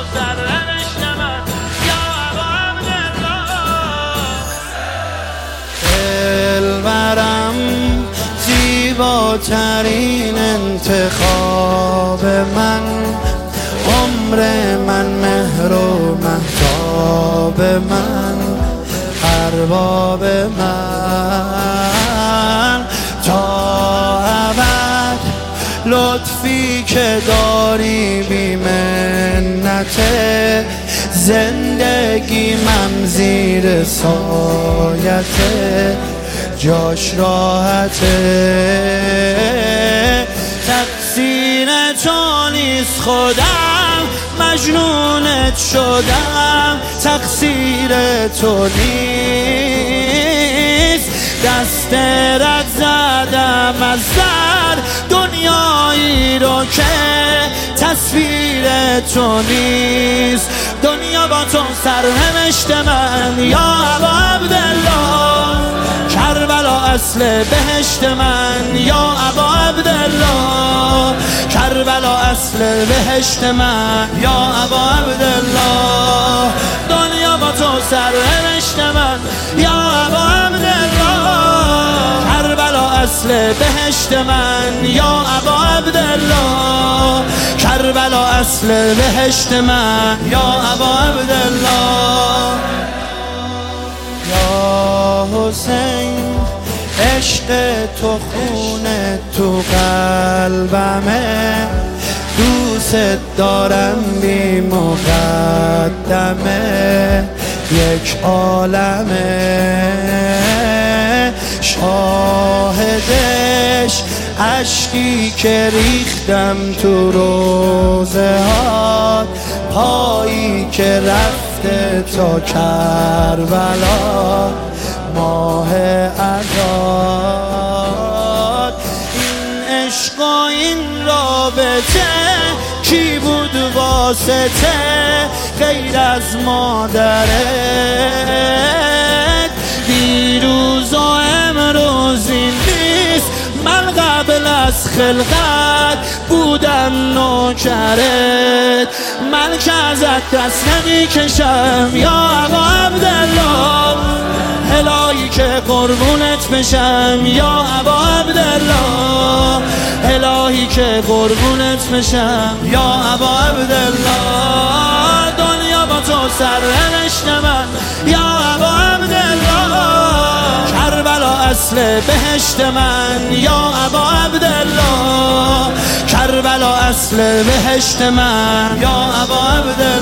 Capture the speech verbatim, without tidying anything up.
سرنوشت من یا ابا عبدالله. دلبرم زیباترین انتخاب من، عمر من، مهر و مهتاب من، ارباب من تا ابد. لطفی که داری بی منته، زندگی من زیر سایته، جاش راحته. تقصیر تو نیست خودم مجنونت شدم، تقصیر تو نیست دست رد زدم از در دنیایی رو که تصویر تو نیست. دنیا با تو سرنوشت من یا ابا عبدالله، کربلا اصل بهشت من یا ابا عبدالله، کربلا اصل بهشت من یا ابا عبدالله. دنیا با تو سرنوشت من یا ابا عبدالله، کربلا اصل بهشت من یا ابا عبدالله، کربلا اصل بهشت من یا ابا عبدالله. یا حسین عشق تو خون تو قلبمه، دوست دارم بی مقدمه، یک عالمه شاهدش اشکی که ریختم تو روزه ها، پایی که رفته تا کربلا، ماه عزاد. این عشق و این رابطه کی بود واسطه غیر از مادرت؟ دیروز و امروز این نیست، من قبل از خلقت بودم نوکرت، من که ازت دست نمی کشم یا ابا عبدالله، الهی که قربونت بشم یا ابا عبدالله، الهی که قربونت بشم یا ابا عبدالله. دنیا با تو سرنوشت من یا ابا عبدالله، کربلا اصل بهشت من یا ابا عبدالله، کربلا اصل بهشت من یا ابا عبدالله.